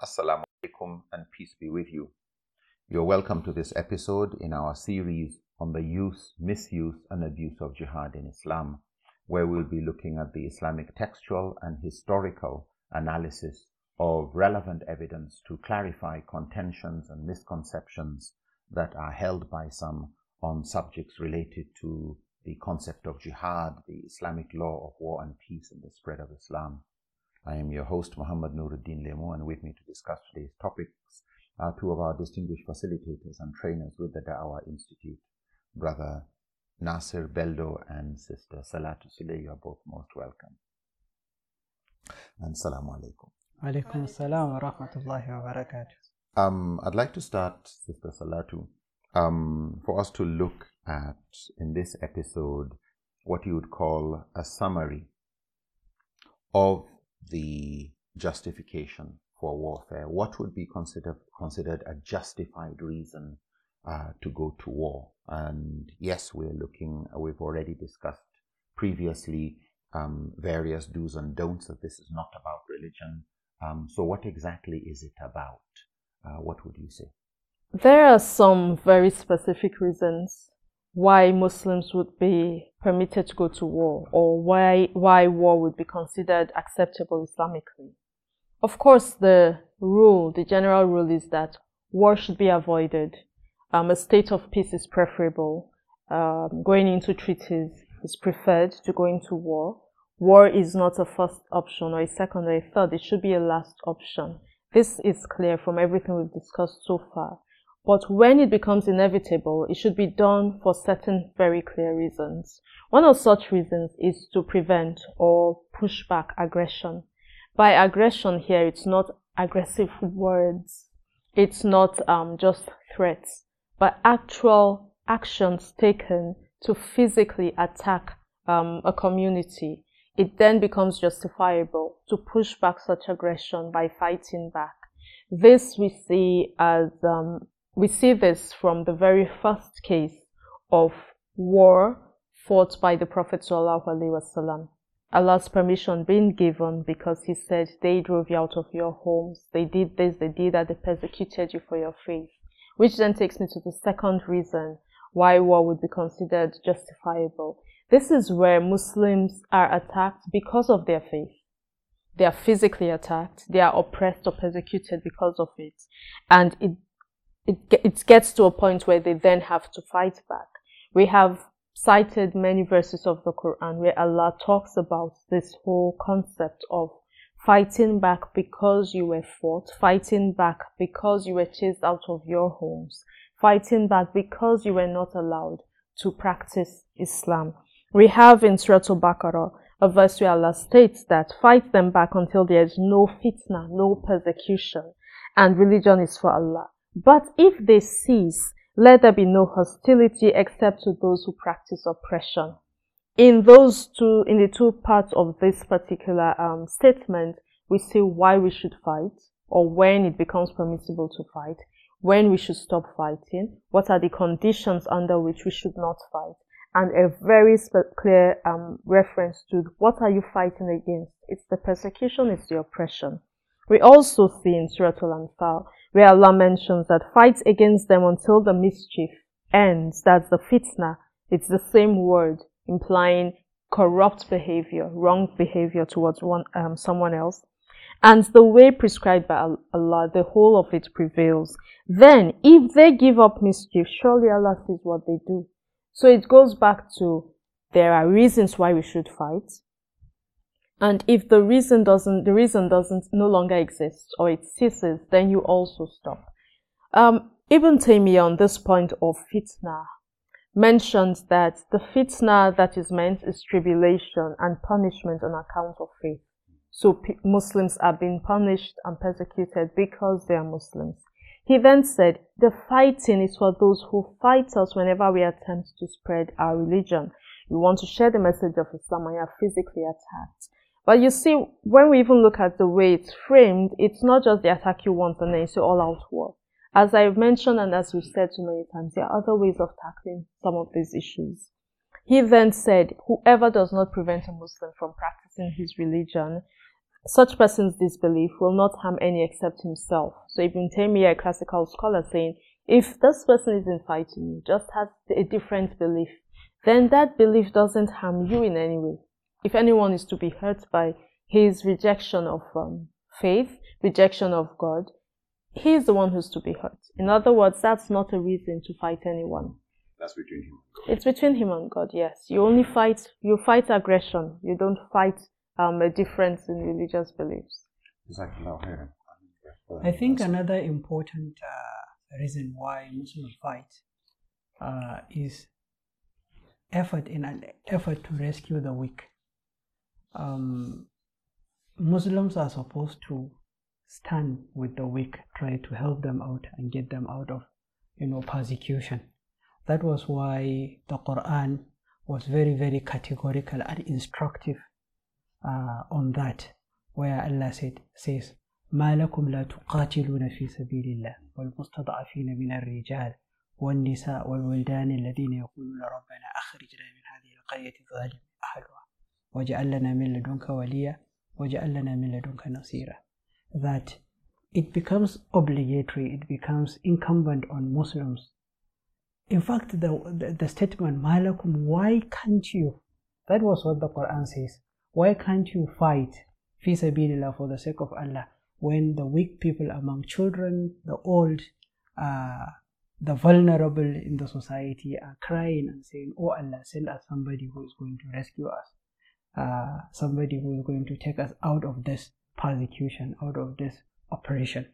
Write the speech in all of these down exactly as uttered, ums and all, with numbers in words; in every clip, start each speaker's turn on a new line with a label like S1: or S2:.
S1: Assalamu alaikum and peace be with you. You're welcome to this episode in our series on the use, misuse and abuse of jihad in Islam, where we'll be looking at the Islamic textual and historical analysis of relevant evidence to clarify contentions and misconceptions that are held by some on subjects related to the concept of jihad, the Islamic law of war and peace and the spread of Islam. I am your host, Muhammad Nuruddin Lemo, and with me to discuss today's topics are two of our distinguished facilitators and trainers with the Da'wah Institute, Brother Nasir Beldo and Sister Salatu Sule. You are both most welcome. And Assalamu alaikum.
S2: Alaikum assalam wa rahmatullahi wa barakatuh.
S1: Um, I'd like to start, Sister Salatu, um, for us to look at, in this episode, what you would call a summary of the justification for warfare. What would be considered considered a justified reason uh, to go to war? And yes, we're looking, we've already discussed previously um, various do's and don'ts, that this is not about religion. Um, so what exactly is it about? Uh, what would you say?
S3: There are some very specific reasons why Muslims would be permitted to go to war, or why why war would be considered acceptable Islamically. Of course, the rule, the general rule is that war should be avoided. Um, a state of peace is preferable. Um, going into treaties is preferred to going to war. War is not a first option or a second or a third. It should be a last option. This is clear from everything we've discussed so far. But when it becomes inevitable, it should be done for certain very clear reasons. One of such reasons is to prevent or push back aggression. By aggression here, it's not aggressive words. It's not um, just threats, but actual actions taken to physically attack um, a community. It then becomes justifiable to push back such aggression by fighting back. This we see as um, We see this from the very first case of war fought by the Prophet Sallallahu Alaihi Wasallam. Allah's permission being given because he said, they drove you out of your homes, they did this, they did that, they persecuted you for your faith. Which then takes me to the second reason why war would be considered justifiable. This is where Muslims are attacked because of their faith. They are physically attacked, they are oppressed or persecuted because of it. And it It, it gets to a point where they then have to fight back. We have cited many verses of the Quran where Allah talks about this whole concept of fighting back because you were fought, fighting back because you were chased out of your homes, fighting back because you were not allowed to practice Islam. We have in Surah Al-Baqarah a verse where Allah states that fight them back until there is no fitna, no persecution, and religion is for Allah. But if they cease, let there be no hostility except to those who practice oppression. In those two, in the two parts of this particular um, statement, we see why we should fight, or when it becomes permissible to fight, when we should stop fighting, what are the conditions under which we should not fight, and a very clear um, reference to what are you fighting against. It's the persecution, it's the oppression. We also see in Surah Al-Anfal where Allah mentions that fight against them until the mischief ends. That's the fitna. It's the same word implying corrupt behavior, wrong behavior towards one, um, someone else. And the way prescribed by Allah, the whole of it prevails. Then, if they give up mischief, surely Allah sees what they do. So it goes back to there are reasons why we should fight. And if the reason doesn't, the reason doesn't no longer exist or it ceases, then you also stop. Um, Ibn Taymiyyah on this point of fitna mentions that the fitna that is meant is tribulation and punishment on account of faith. So p- Muslims are being punished and persecuted because they are Muslims. He then said, the fighting is for those who fight us whenever we attempt to spread our religion. You want to share the message of Islam and you are physically attacked. But you see, when we even look at the way it's framed, it's not just the attack you want and then you say all out war. As I've mentioned and as we've said so many times, there are other ways of tackling some of these issues. He then said, whoever does not prevent a Muslim from practicing his religion, such person's disbelief will not harm any except himself. So Ibn Taymiyyah, a classical scholar, saying, if this person isn't fighting you, just has a different belief, then that belief doesn't harm you in any way. If anyone is to be hurt by his rejection of um, faith, rejection of God, he is the one who's to be hurt. In other words, that's not a reason to fight anyone.
S1: That's between him and God.
S3: It's between him and God, yes. You only fight, you fight aggression. You don't fight um, a difference in religious beliefs.
S2: I think another important uh, reason why Muslims fight uh, is effort in an effort to rescue the weak. Um, Muslims are supposed to stand with the weak, try to help them out and get them out of, you know, persecution. That was why the Quran was very, very categorical and instructive uh, on that, where Allah said, says, ما لكم لا تقاتلون في سبيل الله والمستضعفين من الرجال والنساء والولدان الذين يقولون ربنا أخرجنا من هذه القرية الظالم أهلها وجعل لنا من لدنك وليا وجعل لنا من لدنك نصيرا. That it becomes obligatory, it becomes incumbent on Muslims. In fact, the, the, the statement, Malakum, why can't you? That was what the Quran says. Why can't you fight fi sabilillah, for the sake of Allah, when the weak people among children, the old, uh, the vulnerable in the society are crying and saying, oh Allah, send us somebody who is going to rescue us, uh, somebody who is going to take us out of this persecution, out of this oppression.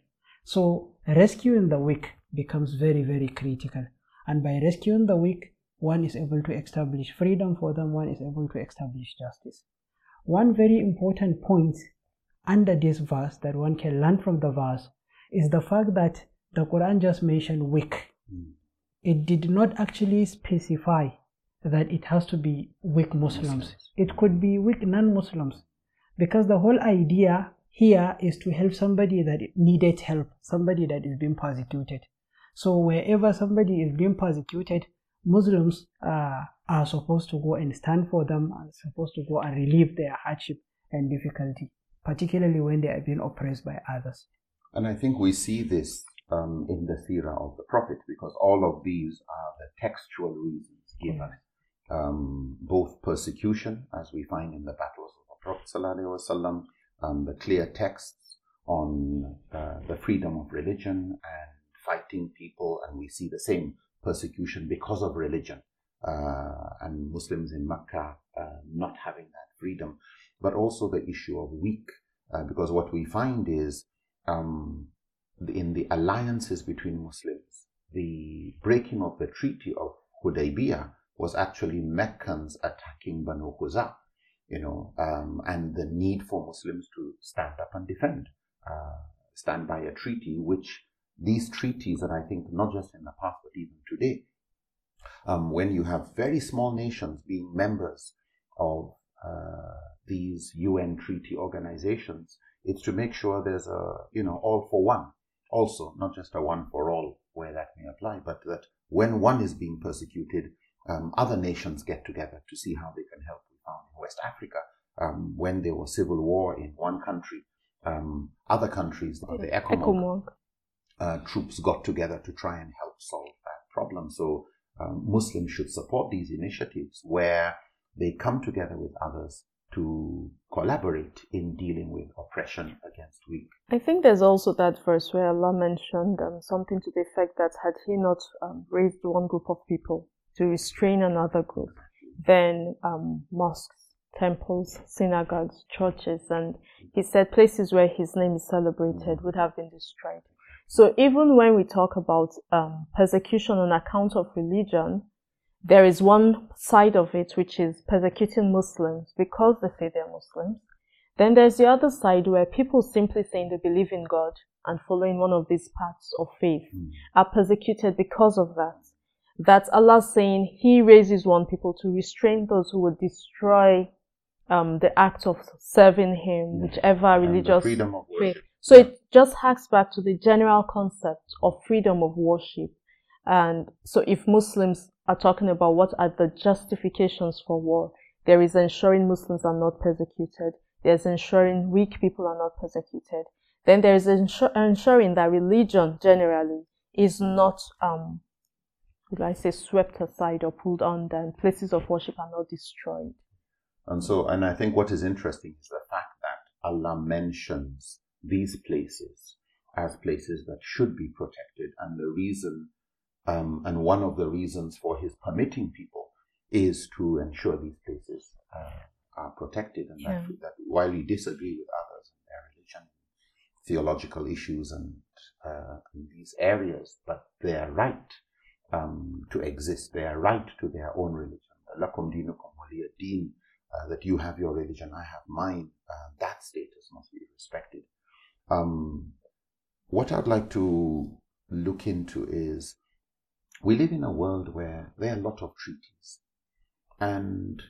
S2: So rescuing the weak becomes very, very critical. And by rescuing the weak, one is able to establish freedom for them, one is able to establish justice. One very important point under this verse that one can learn from the verse is the fact that the Quran just mentioned weak. Mm. It did not actually specify that it has to be weak Muslims. Muslims. It could be weak non-Muslims, because the whole idea here is to help somebody that needed help, somebody that is being persecuted. So wherever somebody is being persecuted, Muslims uh, are supposed to go and stand for them, are supposed to go and relieve their hardship and difficulty, particularly when they are being oppressed by others.
S1: And I think we see this um, in the seerah of the Prophet, because all of these are the textual reasons given. Yeah. Um, both persecution, as we find in the battles of the Prophet ﷺ, um, the clear texts on uh, the freedom of religion and fighting people, and we see the same persecution because of religion, uh, and Muslims in Mecca uh, not having that freedom, but also the issue of weak, uh, because what we find is um, in the alliances between Muslims, the breaking of the Treaty of Hudaybiyah was actually Meccans attacking Banu Khuza, you know, um, and the need for Muslims to stand up and defend, uh, stand by a treaty which these treaties, and I think not just in the past, but even today, um, when you have very small nations being members of uh, these U N treaty organizations, it's to make sure there's a, you know, all for one. Also, not just a one for all where that may apply, but that when one is being persecuted, um, other nations get together to see how they can help. We found in West Africa, um, when there was civil war in one country, um, other countries, the ECOMOG, Uh, troops got together to try and help solve that problem. So um, Muslims should support these initiatives where they come together with others to collaborate in dealing with oppression against weak.
S3: I think there's also that verse where Allah mentioned um, something to the effect that had he not um, raised one group of people to restrain another group, then um, mosques, temples, synagogues, churches, and he said places where his name is celebrated would have been destroyed. So even when we talk about um, persecution on account of religion, there is one side of it which is persecuting Muslims because they say they're Muslims. Then there's the other side where people simply saying they believe in God and following one of these paths of faith mm. are persecuted because of that. That's Allah saying He raises one people to restrain those who would destroy um, the act of serving Him, mm. whichever and religious
S1: freedom of
S3: faith. So it just harks back to the general concept of freedom of worship. And so if Muslims are talking about what are the justifications for war, there is ensuring Muslims are not persecuted. there's ensuring weak people are not persecuted. Then there's ensur- ensuring that religion generally is not, um, would I say, swept aside or pulled under, and places of worship are not destroyed.
S1: And so, and I think what is interesting is the fact that Allah mentions these places as places that should be protected, and the reason, um, and one of the reasons for His permitting people is to ensure these places uh, are protected, and yeah. that, that while you disagree with others in their religion, theological issues and uh, in these areas, but they are right um, to exist. They are right to their own religion. Lakum dinukum waliya deen, that you have your religion, I have mine. Uh, that status must be respected. Um, what I'd like to look into is, we live in a world where there are a lot of treaties, and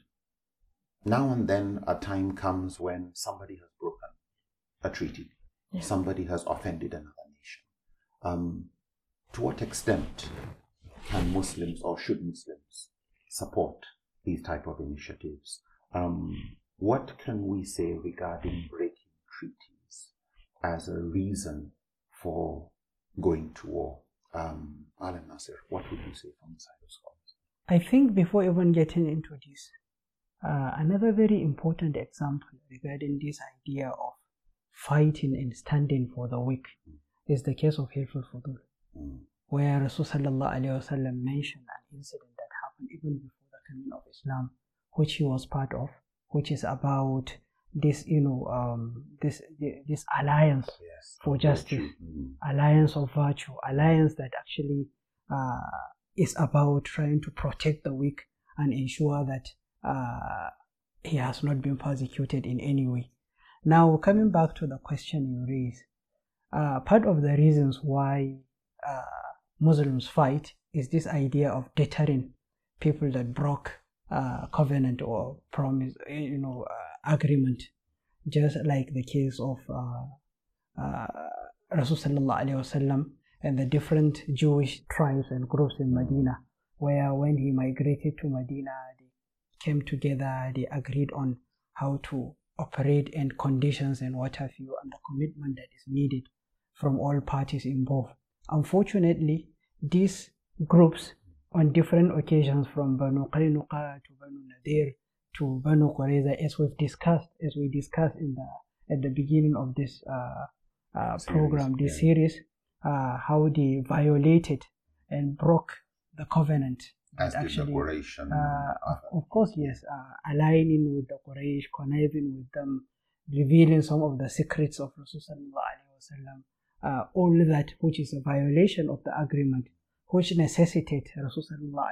S1: now and then a time comes when somebody has broken a treaty. Yeah. Somebody has offended another nation. Um, to what extent can Muslims, or should Muslims, support these type of initiatives? Um, what can we say regarding breaking treaties as a reason for going to war? Um, Alan Nasir, what would you say from the side of scholars?
S2: I think before even getting into this, uh, another very important example regarding this idea of fighting and standing for the weak mm. is the case of Hilf al-Fudul, mm. where Rasulullah mentioned an incident that happened even before the coming of Islam, which he was part of, which is about this, you know, um, this this alliance yes, for justice, mm. alliance of virtue, alliance that actually uh, is about trying to protect the weak and ensure that uh, he has not been persecuted in any way. Now, coming back to the question you raised, uh, part of the reasons why uh, Muslims fight is this idea of deterring people that broke uh, covenant or promise, you know, uh, agreement, just like the case of uh, uh, Rasulullah sallallahu alaihi wasallam and the different Jewish tribes and groups in Medina, where when he migrated to Medina, they came together, they agreed on how to operate and conditions and what have you, and the commitment that is needed from all parties involved. Unfortunately, these groups on different occasions, from Banu Qaynuqa to Banu Nadir to Banu Qurayza, as we've discussed, as we discussed in the at the beginning of this uh, uh, program, this yeah. series, uh, how they violated and broke the covenant.
S1: As actually, the Quraysh and
S2: uh, of, of course, yes, uh, aligning with the Quraysh, conniving with them, revealing some of the secrets of Rasulullah, uh, all that which is a violation of the agreement, which necessitate Rasulullah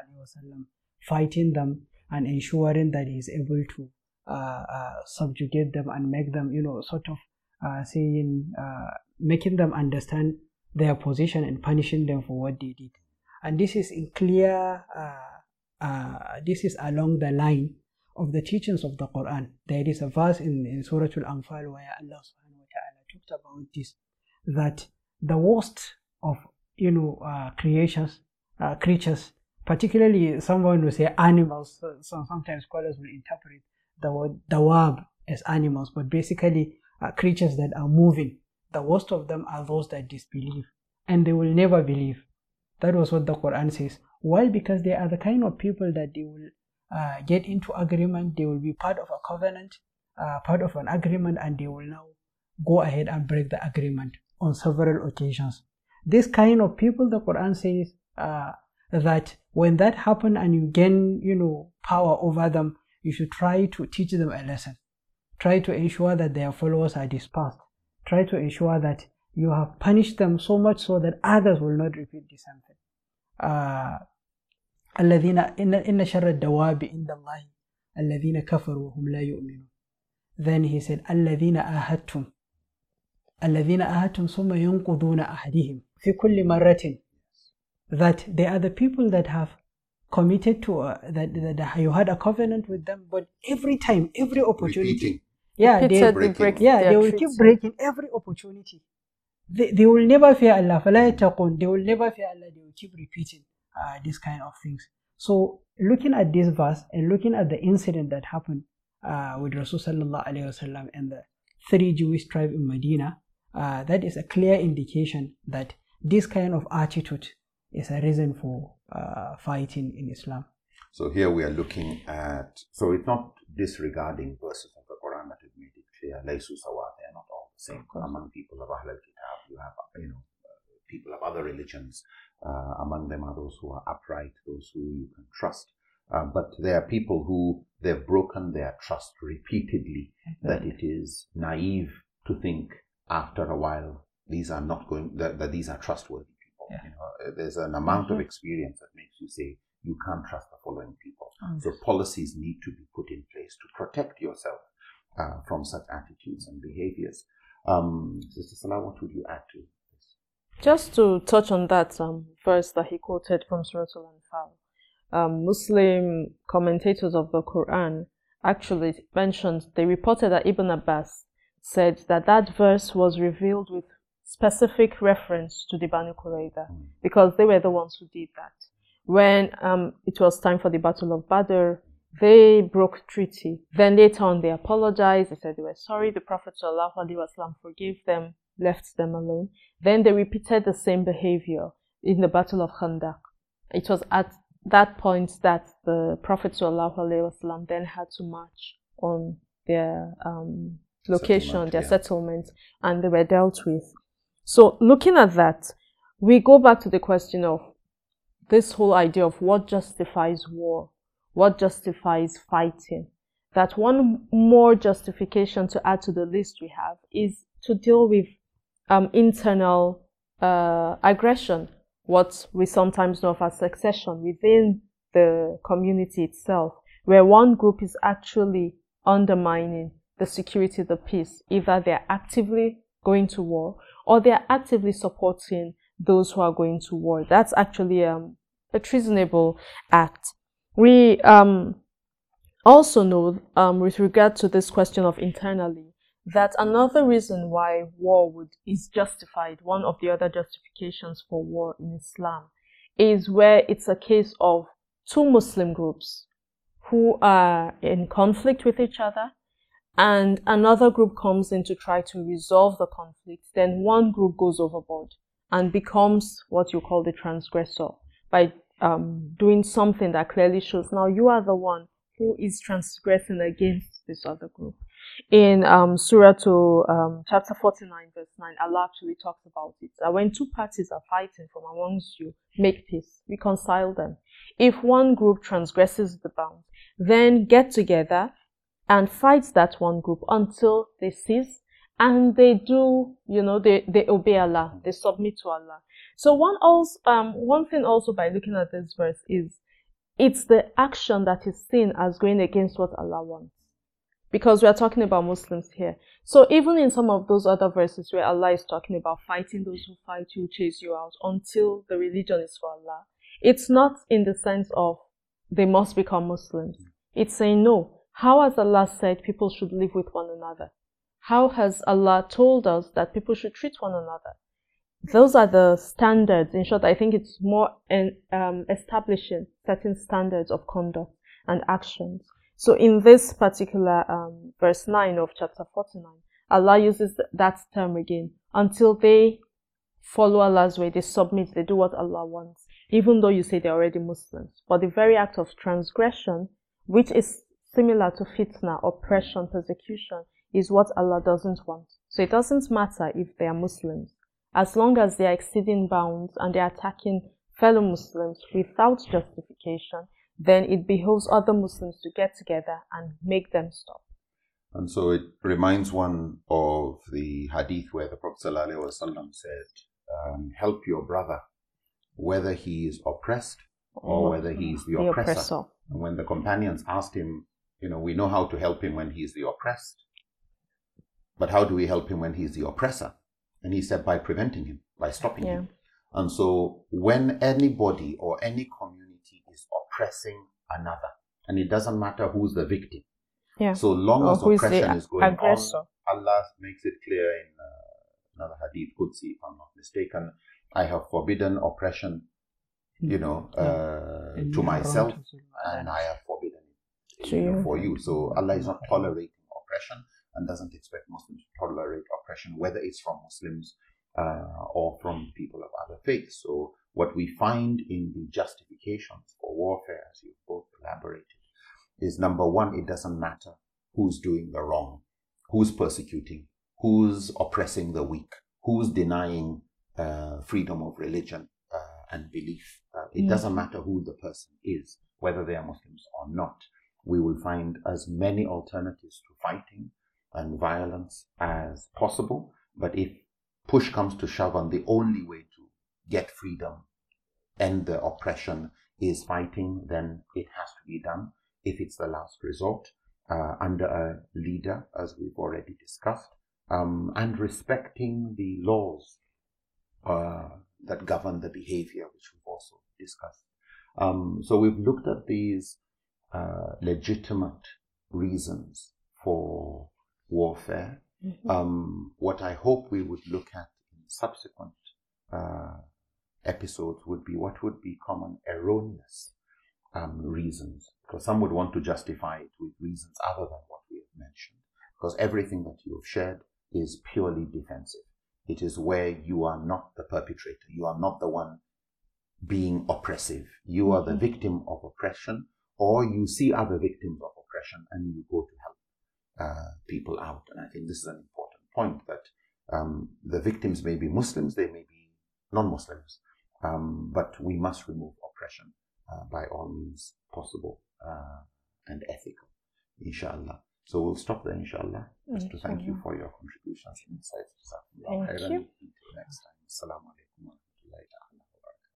S2: fighting them and ensuring that he is able to uh, uh, subjugate them and make them, you know, sort of uh, saying, uh, making them understand their position and punishing them for what they did. And this is in clear, uh, uh, this is along the line of the teachings of the Quran. There is a verse in, in Surah Al-Anfal where Allah subhanahu wa ta'ala talked about this, that the worst of, you know, uh, creations, uh, creatures, particularly someone will say animals, so, so sometimes scholars will interpret the word dawab as animals, but basically uh, creatures that are moving. The worst of them are those that disbelieve, and they will never believe. That was what the Quran says. Why? Because they are the kind of people that they will uh, get into agreement, they will be part of a covenant, uh, part of an agreement, and they will now go ahead and break the agreement on several occasions. This kind of people, the Quran says uh, that when that happens and you gain, you know, power over them, you should try to teach them a lesson. Try to ensure that their followers are dispersed. Try to ensure that you have punished them so much so that others will not repeat the same thing. الذين إن إن شر الدواب عند الله الذين كفروا وهم لا يؤمنون. Then he said الذين آهدتم الذين آهدتم ثم ينقضون أحدهم في كل مرة. That they are the people that have committed to uh, that, that you had a covenant with them, but every time, every opportunity,
S1: repeating.
S2: yeah, they,
S3: break
S2: yeah, they will keep breaking every opportunity. They, they will never fear Allah. فَلَا يَتَّقُونَ. They will never fear Allah. They will keep repeating uh, these kind of things. So looking at this verse and looking at the incident that happened uh, with Rasul sallallahu alaihi wasallam and the three Jewish tribes in Medina, uh, that is a clear indication that this kind of attitude is a reason for uh, fighting in Islam.
S1: So here we are looking at, so it's not disregarding verses of the Quran that have made it clear, Laysu Sawa, they are not all the same. Among people of Ahl al-Kitab, you have, you know, people of other religions. Uh, among them are those who are upright, those who you can trust. Uh, but there are people who they've broken their trust repeatedly, that it is naive to think after a while these are not going, that, that these are trustworthy people. Yeah. You know, there's an amount mm-hmm. of experience that makes you say you can't trust the following people. Mm-hmm. So policies need to be put in place to protect yourself uh, from such attitudes and behaviors. Um, Sister Salah, what would you add to this?
S3: Just to touch on that um, verse that he quoted from Surah Al-Anfal. Um, Muslim commentators of the Quran actually mentioned, they reported that Ibn Abbas said that that verse was revealed with specific reference to the Banu Qurayza, mm. because they were the ones who did that. When um, it was time for the Battle of Badr, they broke treaty. Then later on they apologized, they said they were sorry, the Prophet ﷺ forgave them, left them alone. Then they repeated the same behavior in the Battle of Khandaq. It was at that point that the Prophet ﷺ then had to march on their um, location, settlement, their yeah. settlement, and they were dealt with. So looking at that, we go back to the question of this whole idea of what justifies war, what justifies fighting. That one more justification to add to the list we have is to deal with um, internal uh, aggression, what we sometimes know of as secession within the community itself, where one group is actually undermining the security, the peace. Either they're actively going to war or they're actively supporting those who are going to war. That's actually um, a treasonable act. We um, also know, um, with regard to this question of internally, that another reason why war would is justified, one of the other justifications for war in Islam, is where it's a case of two Muslim groups who are in conflict with each other, and another group comes in to try to resolve the conflict. Then one group goes overboard and becomes what you call the transgressor by um, doing something that clearly shows, now you are the one who is transgressing against this other group. In um, Surah to um, chapter forty-nine, verse nine, Allah actually talks about it. That when two parties are fighting from amongst you, make peace, reconcile them. If one group transgresses the bounds, then get together and fight that one group until they cease and they do, you know, they, they obey Allah, they submit to Allah. So one also, um, one thing also by looking at this verse is it's the action that is seen as going against what Allah wants. Because we are talking about Muslims here. So even in some of those other verses where Allah is talking about fighting those who fight you, chase you out until the religion is for Allah, it's not in the sense of they must become Muslims. It's saying, no, how has Allah said people should live with one another? How has Allah told us that people should treat one another? Those are the standards. In short, I think it's more in, um, establishing certain standards of conduct and actions. So in this particular um, verse nine of chapter forty-nine, Allah uses that term again, until they follow Allah's way, they submit, they do what Allah wants, even though you say they're already Muslims. But the very act of transgression, which is similar to fitna, oppression, persecution, is what Allah doesn't want. So it doesn't matter if they are Muslims. As long as they are exceeding bounds and they are attacking fellow Muslims without justification, then it behoves other Muslims to get together and make them stop.
S1: And so it reminds one of the hadith where the Prophet ﷺ said, um, help your brother, whether he is oppressed or whether he is the, the oppressor. oppressor. And when the companions asked him, you know, we know how to help him when he is the oppressed, but how do we help him when he is the oppressor? And he said, by preventing him, by stopping yeah. him. And so when anybody or any community is oppressing another, and it doesn't matter who's the victim, yeah. so long or as oppression is going aggressor. on, Allah makes it clear in uh, another hadith, Qudsi, if I'm not mistaken, I have forbidden oppression, you know, uh, to myself, and I have forbidden
S3: to you.
S1: for you. So Allah is not tolerating oppression and doesn't expect Muslims to tolerate oppression, whether it's from Muslims uh, or from people of other faiths. So what we find in the justifications for warfare, as you've both elaborated, is number one, it doesn't matter who's doing the wrong, who's persecuting, who's oppressing the weak, who's denying uh, freedom of religion uh, and belief. Uh, it mm. doesn't matter who the person is, whether they are Muslims or not. We will find as many alternatives to fighting and violence as possible. But if push comes to shove and the only way to get freedom, end the oppression, is fighting, then it has to be done. If it's the last resort, uh, under a leader, as we've already discussed, um, and respecting the laws uh, that govern the behavior, which we've also discussed. Um, so we've looked at these uh, legitimate reasons for warfare. Mm-hmm. Um, what I hope we would look at in subsequent uh, episodes would be what would be common erroneous um, reasons, because some would want to justify it with reasons other than what we have mentioned, because everything that you have shared is purely defensive. It is where you are not the perpetrator, you are not the one being oppressive, you are the victim of oppression, or you see other victims of oppression and you go to help uh, people out. And I think this is an important point, that um, the victims may be Muslims, they may be non-Muslims, um, but we must remove oppression uh, by all means possible uh, and ethical, inshallah. So we'll stop there, inshallah. Just to thank you for your contributions and insights.
S3: Thank you.
S1: Until next time. Assalamu alaikum.